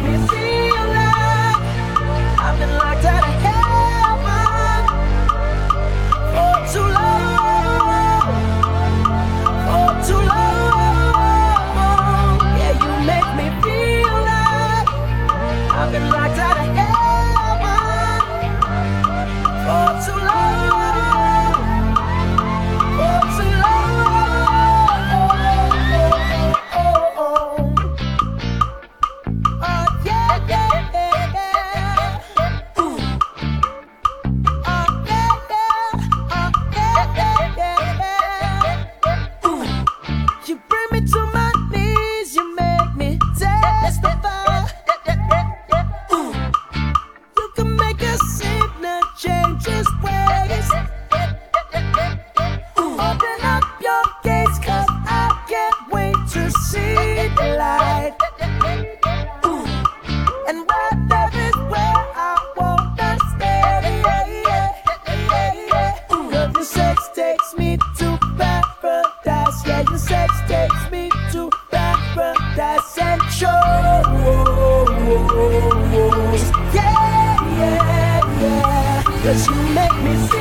me feel like I've been locked out of heaven for too long, for too long. Yeah, you make me feel like I've been locked out of heaven for too long, for too long. Oh yeah, yeah, yeah, yeah. Ooh. Oh yeah, yeah. Oh yeah, yeah, yeah. Ooh. You bring me to my knees, you make me testify. Ooh. You can make a sinner change his ways. Ooh. Open up your gates, 'cause I can't wait to see the light. Ooh. And where there is where I wanna stay. Ooh. 'Cause your sex takes me to paradise. Yeah, your sex takes me to paradise and shows. Yeah, yeah, yeah. 'Cause you make me feel